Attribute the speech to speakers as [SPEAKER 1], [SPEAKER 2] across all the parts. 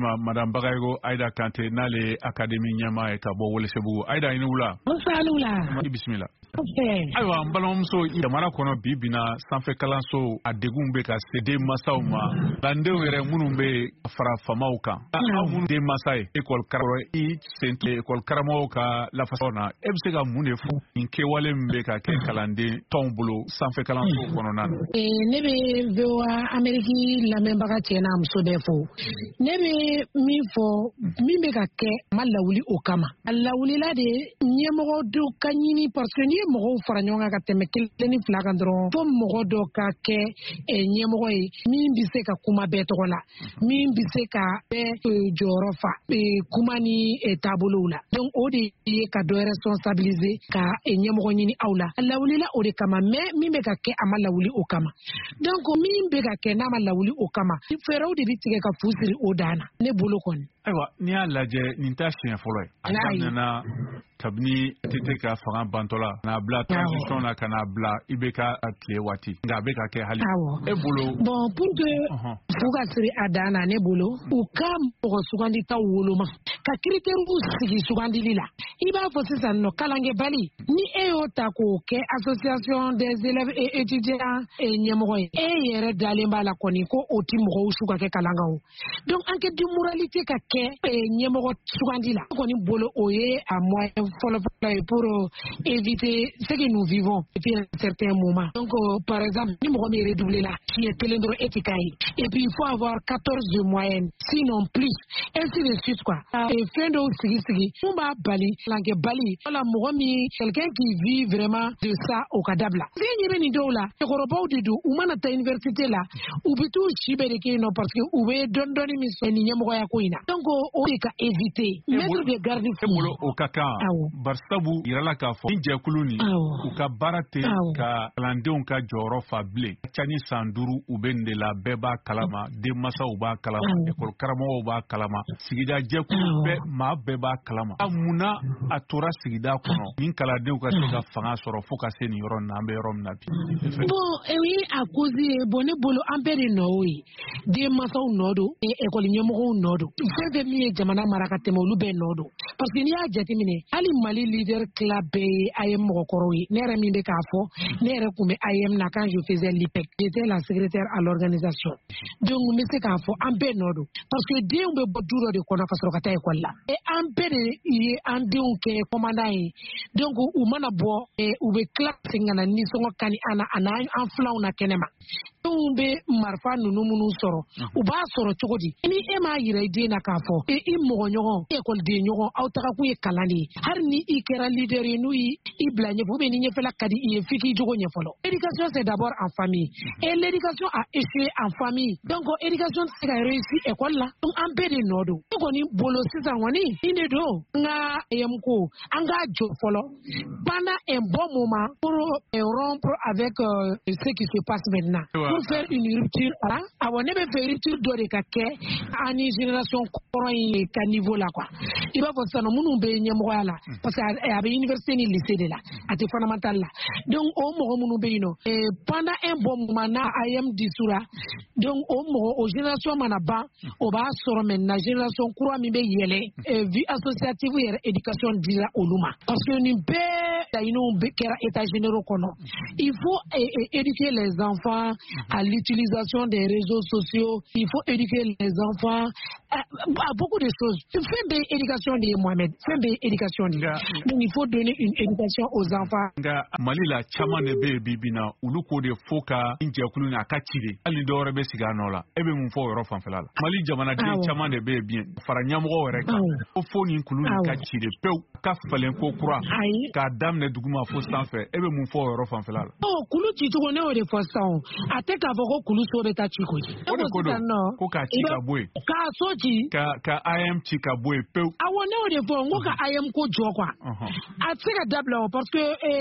[SPEAKER 1] ma Madame Bagayogo Aïda Kanté n'ale Académie Nyama et Kabo Welesebugu. Aïda Inoula.
[SPEAKER 2] Bonsoir.
[SPEAKER 1] Bismillah.
[SPEAKER 2] Okay.
[SPEAKER 1] Ayiwa n balimamuso jamana kɔnɔ bi bina sanfɛ kalanso a degun bɛ ka se den masaw ma kalandenw yɛrɛ minnu bɛ fara famaw kan aw minnu den masa ye école karamɔgɔ i sen to école karamɔgɔw ka lafasaw na e bɛ se ka mun de fɔ nin kɛwale min bɛ ka kɛ kalanden tɔnw bolo sanfɛ kalanso kɔnɔna na.
[SPEAKER 2] Ne bɛ VOA Amérique lamɛnbaga cɛ n'a muso bɛɛ fo ne bɛ min fɔ min bɛ ka kɛ ma lawuli o kama a lawulila de ɲɛmɔgɔ dɔw ka ɲini parce que ni mɔgɔw fara ɲɔgɔn kan ka tɛmɛ kelen ni fila kan dɔrɔn fo mɔgɔ dɔ ka kɛ ɲɛmɔgɔ ye min bɛ se ka kuma bɛɛ tɔgɔ la min bɛ se ka bɛɛ jɔyɔrɔ fa kuma ni taabolow la donc o de ye ka dɔ responsabiliser ka ɲɛmɔgɔ ɲini aw la a lawulila o de kama mais min bɛ ka kɛ a ma lawuli o kama donc min bɛ ka kɛ n'a ma lawuli o kama fɛɛrɛw de bɛ tigɛ ka fu siri o dan na ne bolo kɔni.
[SPEAKER 1] Ayiwa n'i y'a lajɛ nin t'a siɲɛ fɔlɔ ye a daminɛna kabini tete ka fanga bantɔla n'a bila transition na ka n'a bila i bɛ ka tile waati nka a bɛ ka kɛ hali e bolo.
[SPEAKER 2] bon pour que fu ka siri a dan na ne bolo u ka mɔgɔ suganditaw woloma ka critères sigi sugandili la i b'a fɔ sisan nɔ kalankɛbali ni e y'o ta k'o kɛ association des élèves et étudiants ɲɛmɔgɔ ye e yɛrɛ dalen b'a la kɔni ko o ti mɔgɔw su ka kɛ kalankan o donc enquête de moralité ka kɛ ɲɛmɔgɔ sugandi la kɔni bolo o ye a moyen fɔlɔfɔlɔ ye pour éviter ce que nous vivons depuis un certain moment donc par exemple ni mɔgɔ min redoublé la siɲɛ kelen dɔrɔn e ti k'a ye et puis il faut avoir 14 de moyenne sinon plus ainsi de suite quoi fɛn dɔw sigi mun b'a bali kalankɛbali wala mɔgɔ min quelqu'un qui vit vraiment de ça o ka dabila fɛn ɲɛ bɛ nin dɔw la cɛkɔrɔbaw de don u mana taa université la u bɛ t'u si bɛɛ de kɛ yen nɔ parce que u bɛ dɔɔni min sɔrɔ nin ɲɛmɔgɔya ko in na donc o de ka éviter mettre de garde fou
[SPEAKER 1] bolo o ka kan barisabu yirala k'a fɔ ni jɛkulu nin u ka baara tɛ ka kalandenw ka jɔyɔrɔ fa bilen ca ni san 5 u bɛ nin de la bɛɛ b'a kalama denmansaw b'a kalama école karamɔgɔw b'a kalama sigida jɛkulu bɛɛ maa bɛɛ b'a kalama munna a tora sigida kɔnɔ ni kalandenw ka se ka fanga sɔrɔ fo ka se nin yɔrɔ nin na an bɛ yɔrɔ min na bi.
[SPEAKER 2] bon o ye a cause ye bon ne bolo an bɛɛ de nɔ o ye denmansaw nɔ don école ɲɛmɔgɔw nɔ don fɛn fɛn min ye jamana mara ka tɛmɛ olu bɛɛ nɔ don parce que n'i y'a jateminɛ hali Mali leader tila bɛɛ ye AM mɔgɔkɔrɔw ye ne yɛrɛ min bɛ k'a fɔ ne yɛrɛ tun bɛ AM na quand je faisais l'IPEC j'étais la secrétaire à l'organisation donc n bɛ se k'a fɔ an bɛɛ nɔ don parce que denw bɛ bɔ du dɔ de kɔnɔ ka sɔrɔ ka taa école la et an bɛɛ de ye an denw kɛ commandant ye donc u mana bɔ u bɛ tila segin ka na nisɔngɔ kani an na a n'an filanw na kɛnɛma denw bɛ marifa ninnu minnu sɔrɔ u b'a sɔrɔ cogo di ni e m'a yira i den na k'a fɔ i mɔgɔ ɲɔgɔn ekɔliden ɲɔgɔn aw taga kun ye kalan de ye hali ni i kɛra leader ye n'u y'i bila ɲɛfɛ ou bien ni ɲɛfɛla ka di i ye f'i k'i jogo ɲɛ fɔlɔ éducation c'est d'abord en famille et l'éducation a échoué en famille donc éducation tɛ se ka réussir école la donc an bɛɛ de nɔ don ne kɔni bolo sisan kɔni nin de don n ka ko an k'a jɔ fɔlɔ pendant un bon moment pour rompre avec ce qui se passe maintenant pour faire une rupture là awɔ ne bɛ fɛ rupture dɔ de ka kɛ an ni génération kɔrɔ in ka niveau la quoi i b'a fɔ sisan minnu bɛ ɲɛmɔgɔya la parce que a bɛ université ni lycée de la a tɛ fondamental la donc o mɔgɔ minnu bɛ yen nɔ pendant un bon moment n'a AM dissoudra donc o mɔgɔ o génération mana ban o b'a sɔrɔ maintenant génération kura min bɛ yɛlɛ vie associative yɛrɛ éducation dira olu ma parce que nin bɛɛ laɲiniw bɛ kɛra états généraux kɔnɔ il faut éduquer les enfants à l'utilisation des réseaux sociaux il faut éduquer les enfants à beaucoup de choses fɛn bɛɛ éducation de ye Mohamed fɛn bɛɛ éducation de donc il faut donner une éducation aux enfants.
[SPEAKER 1] nka Mali la caman de bɛ yen bi bi na olu k'o de fo ka n jɛkulu ni a ka ci de hali ni dɔwɛrɛ bɛ sigi a nɔ la e bɛ mun fɔ o yɔrɔ fanfɛla la Mali jamanaden caman de bɛ yen bi fara ɲɛmɔgɔw yɛrɛ kan ko fo nin kulu ni ka ci de pewu ka falen ko kura k'a daminɛ duguma fo sanfɛ e bɛ mun fɔ o yɔrɔ fanfɛla la.
[SPEAKER 2] kulu cicogo ne y'o de fɔ sisan a tɛ k'a fɔ ko kulu so bɛ taa ci koyi.
[SPEAKER 1] o de ko don ko k'a ci ka bɔ yen.
[SPEAKER 2] k'a so ci.
[SPEAKER 1] ka AM ci ka bɔ yen pewu.
[SPEAKER 2] awɔ ne y'o de fɔ n ko ka AM ko jɔ quoi. a tɛ se ka dabila o parce que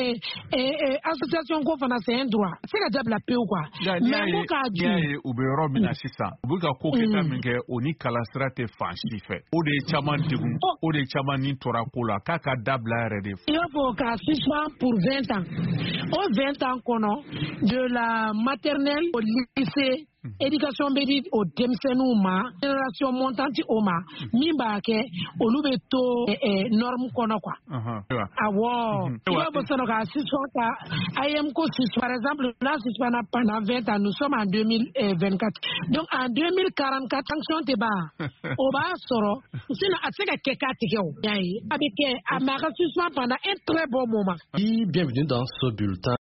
[SPEAKER 2] association ko fana c'est un droit a tɛ se ka dabila pewu quoi. mais ko k'a jɔ. n'i y'a ye
[SPEAKER 1] u bɛ yɔrɔ min na sisan u bɛ ka ko kɛta min kɛ o ni kalansira tɛ fan si fɛ o de ye caman degun o de ye caman ni tora ko la k'a ka dabila yɛrɛ de.
[SPEAKER 2] i b'a fɔ k'a suspend pour 20 ans o 20 ans kɔnɔ de la maternelle au lycée éducation bɛ di o denmisɛnninw ma génération montante o ma min b'a kɛ olu bɛ to norme kɔnɔ quoi awɔ i b'a fɔ sisan ka suspend ka IM ko suspend par exemple la suspend pendant 20 ans nous sommes en 2024 donc en 2044 sanction tɛ ban o b'a sɔrɔ sinon a tɛ se ka kɛ k'a tigɛ o y'a ye a bɛ kɛ a mais a ka suspend pendant un très bon moment.
[SPEAKER 3] Bienvenue dans ce bulletin.